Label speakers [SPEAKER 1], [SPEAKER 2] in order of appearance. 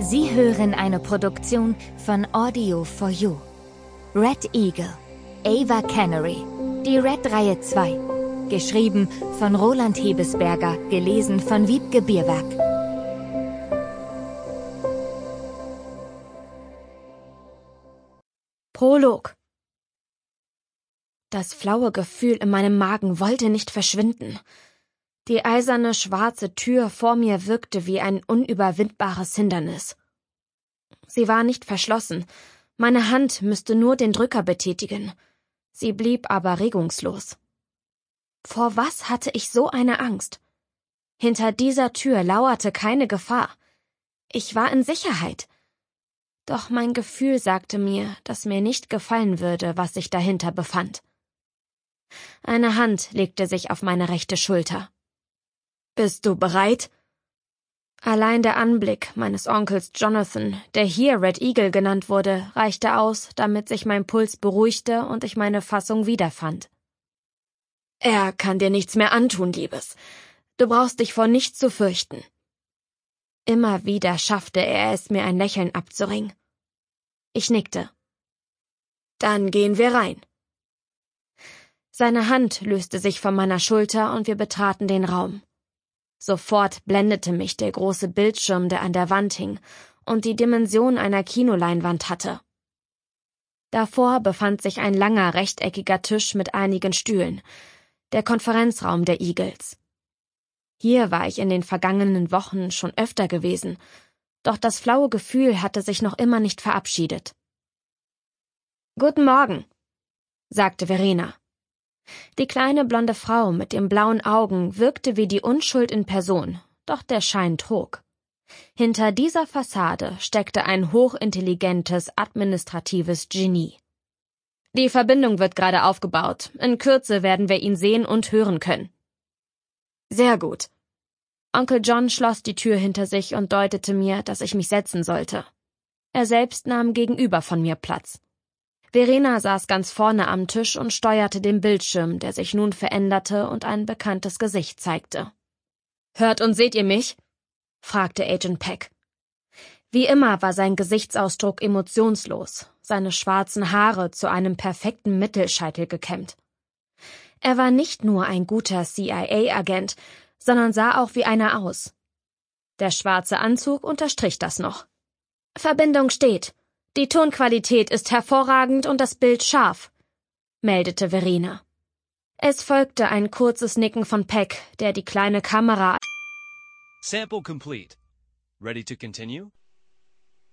[SPEAKER 1] Sie hören eine Produktion von Audio4U. Red Eagle, Ava Canary, die Red-Reihe 2. Geschrieben von Roland Hebesberger, gelesen von Wiebke Bierwerk.
[SPEAKER 2] Prolog. Das flaue Gefühl in meinem Magen wollte nicht verschwinden. Die eiserne, schwarze Tür vor mir wirkte wie ein unüberwindbares Hindernis. Sie war nicht verschlossen. Meine Hand müsste nur den Drücker betätigen. Sie blieb aber regungslos. Vor was hatte ich so eine Angst? Hinter dieser Tür lauerte keine Gefahr. Ich war in Sicherheit. Doch mein Gefühl sagte mir, dass mir nicht gefallen würde, was sich dahinter befand. Eine Hand legte sich auf meine rechte Schulter. »Bist du bereit?« Allein der Anblick meines Onkels Jonathan, der hier Red Eagle genannt wurde, reichte aus, damit sich mein Puls beruhigte und ich meine Fassung wiederfand. »Er kann dir nichts mehr antun, Liebes. Du brauchst dich vor nichts zu fürchten.« Immer wieder schaffte er es, mir ein Lächeln abzuringen. Ich nickte. »Dann gehen wir rein.« Seine Hand löste sich von meiner Schulter und wir betraten den Raum. Sofort blendete mich der große Bildschirm, der an der Wand hing und die Dimension einer Kinoleinwand hatte. Davor befand sich ein langer, rechteckiger Tisch mit einigen Stühlen, der Konferenzraum der Eagles. Hier war ich in den vergangenen Wochen schon öfter gewesen, doch das flaue Gefühl hatte sich noch immer nicht verabschiedet. »Guten Morgen«, sagte Verena. Die kleine blonde Frau mit den blauen Augen wirkte wie die Unschuld in Person, doch der Schein trug. Hinter dieser Fassade steckte ein hochintelligentes, administratives Genie. »Die Verbindung wird gerade aufgebaut. In Kürze werden wir ihn sehen und hören können.« »Sehr gut.« Onkel John schloss die Tür hinter sich und deutete mir, dass ich mich setzen sollte. Er selbst nahm gegenüber von mir Platz. Verena saß ganz vorne am Tisch und steuerte den Bildschirm, der sich nun veränderte und ein bekanntes Gesicht zeigte. »Hört und seht ihr mich?« fragte Agent Peck. Wie immer war sein Gesichtsausdruck emotionslos, seine schwarzen Haare zu einem perfekten Mittelscheitel gekämmt. Er war nicht nur ein guter CIA-Agent, sondern sah auch wie einer aus. Der schwarze Anzug unterstrich das noch. »Verbindung steht. Die Tonqualität ist hervorragend und das Bild scharf«, meldete Verena. Es folgte ein kurzes Nicken von Peck, der die kleine Kamera
[SPEAKER 3] Sample complete. Ready to continue?